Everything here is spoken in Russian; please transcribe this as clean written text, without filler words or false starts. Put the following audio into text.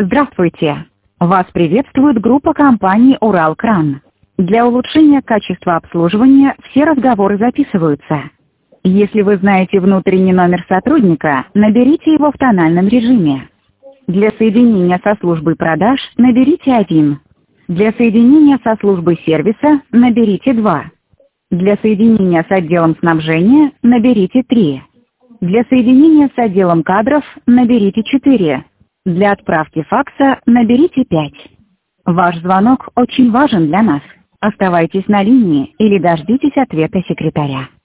Здравствуйте! Вас приветствует группа компании «Уралкран». Для улучшения качества обслуживания все разговоры записываются. Если вы знаете внутренний номер сотрудника, наберите его в тональном режиме. Для соединения со службой продаж наберите 1. Для соединения со службой сервиса наберите 2. Для соединения с отделом снабжения наберите 3. Для соединения с отделом кадров наберите 4. Для отправки факса наберите 5. Ваш звонок очень важен для нас. Оставайтесь на линии или дождитесь ответа секретаря.